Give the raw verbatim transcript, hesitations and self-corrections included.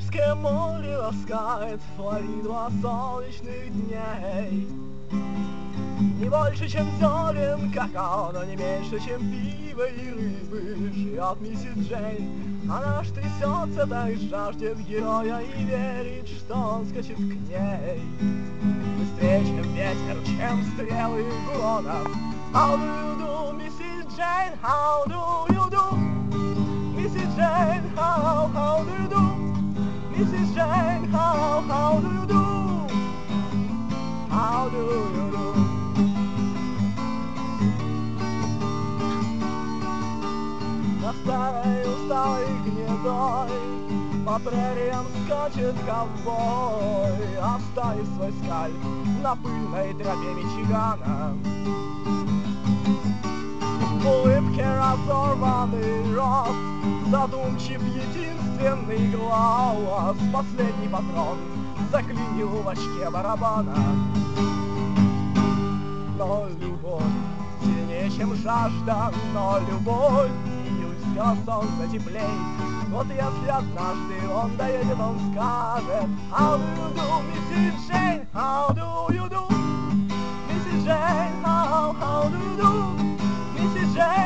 Карибское море ласкает Флориду от солнечных дней. Не больше, чем зерен какао, но не меньше, чем пиво и рыбы живет миссис Джейн. Она ж трясется, так жаждет героя и верит, что он скачет к ней. Быстрее, чем ветер, чем стрелы гурона. How do you do, миссис Джейн? How do you do, миссис Джейн? How, how do you do, миссис Джейн? How, how do you do? How do you do? На старой усталой гнедой по прериям скачет ковбой, оставив свой скальп на пыльной тропе Мичигана. В улыбке разорванный рот, задумчив единственный глаз. Последний патрон заклинил в очке барабана. Но любовь сильнее, чем жажда, но любовь июльского солнца теплей. Вот если однажды он доедет, он скажет: How do you do, миссис Джейн? How do you do, миссис Джейн? How, how do you do, миссис Джейн?